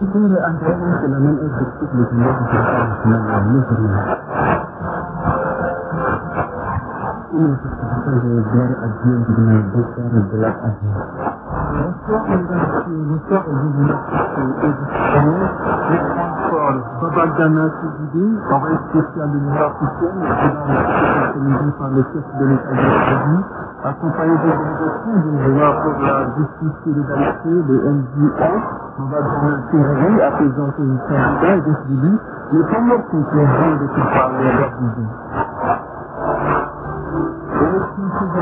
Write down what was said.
Secondo Andrea che la non è possibile che non una sostituzione del vero azienda di una dottore della azienda. La sua fondazione è le transports Babagana CDD, envoyé spécial de l'Union africaine, organisé par le chef de l'État de Sudan, accompagné des organisations de la pour la justice et l'égalité, de NGO, Babagana Terreri, à présenter une candidat et décidé les premières conclusions de ce parler.